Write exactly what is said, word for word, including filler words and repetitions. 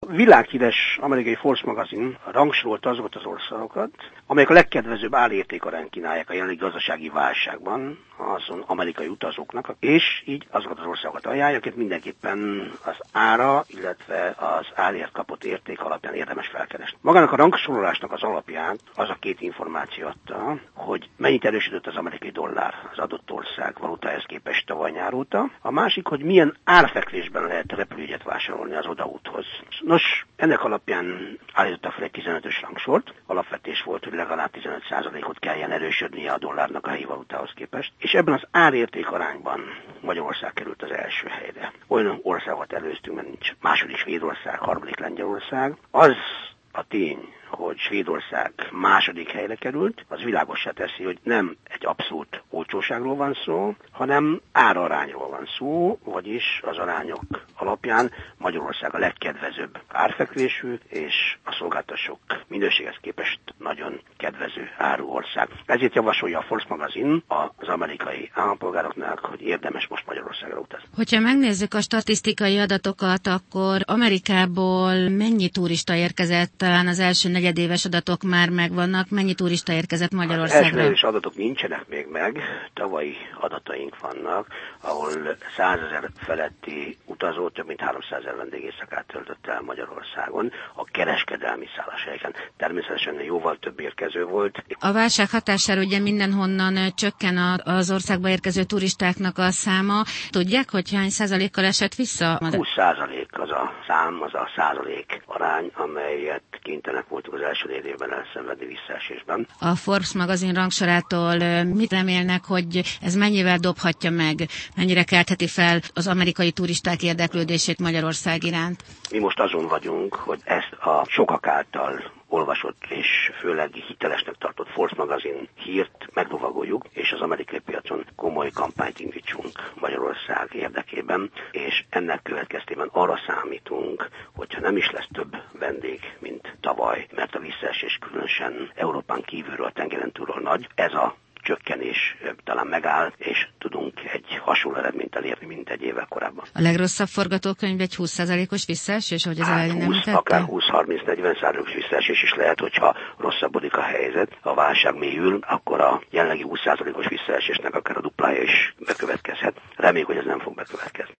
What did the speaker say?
világhíres amerikai Forbes magazin rangsorolta azokat az országokat, amelyek a legkedvezőbb árértékarányt kínálják a jelenlegi gazdasági válságban azon amerikai utazóknak, és így azokat az országokat ajánlják, akiket mindenképpen az ára, illetve az árért kapott érték alapján érdemes felkeresni. Magának a rangsorolásnak az alapján az a két információ adta, hogy mennyit erősödött az amerikai dollár az adott ország valutájához képest tavaly nyár óta. A másik, hogy milyen árfekvésben lehet repülőjegyet vásárolni az odaúthoz. Nos, ennek alapján állítottak fel egy tizenötös rangsort. Alapvetés volt, hogy legalább tizenöt százalékot kelljen erősödnie a dollárnak a helyi valutához képest. És ebben az árérték arányban Magyarország került az első helyre. Olyan országot előztünk, mert nincs második Svédország, harmadik Lengyelország. Az a tény, hogy Svédország második helyre került, az világossá teszi, hogy nem egy abszolút olcsóságról van szó, hanem árarányról van szó, vagyis az arányok alapján Magyarország a legkedvezőbb árfekvésű, és a szolgáltatások minőséghez képest nagyon kedvező áru ország. Ezért javasolja a Forbes magazin az amerikai állampolgároknak, hogy érdemes most Magyarországra utazni. Hogyha megnézzük a statisztikai adatokat, akkor Amerikából mennyi turista érkezett? Talán az első negyedéves adatok már megvannak. Mennyi turista érkezett Magyarországra? Az első negyedéves adatok nincsenek még meg. Tavalyi adataink vannak, ahol százezer feletti utazó több mint háromszázezer vendégészakát töltött el Magyarországon a kereskedelmi szálláshelyeken. Természetesen jóval több érkező volt. A válság hatására ugye mindenhonnan csökken az országba érkező turistáknak a száma. Tudják, hogy hány százalékkal esett vissza? húsz százalék az a szám, az a százalék arány, amelyet kénytelenek voltunk az első négy évben elszenvedni visszaesésben. A Forbes magazin rangsorától mit remélnek, hogy ez mennyivel dobhatja meg, mennyire keltheti fel az amerikai turisták érdeklődését Magyarország iránt? Mi most azon vagyunk, hogy ezt a sokak által olvasott és főleg hitelesnek tartott Forbes magazin hírt meglovagoljuk, és az amerikai piacon komoly kampányt indítsunk Magyarország érdekében, és ennek következtében arra számítunk, hogyha nem is lesz több vendég, mint tavaly, mert a visszaesés különösen Európán kívülről, a tengeren túlról nagy, ez a csökkenés talán megáll, és tudunk egy hasonló eredményt elérni, mint egy évvel korábban. A legrosszabb forgatókönyv egy húsz százalékos visszaesés, ahogy az hát elején említette? Akár húsz-harminc-negyven százalékos visszaesés is lehet, hogyha rosszabbodik a helyzet, a válság mélyül, akkor a jelenlegi húsz százalékos visszaesésnek akár a duplája is bekövetkezhet. Reméljük, hogy ez nem fog bekövetkezni.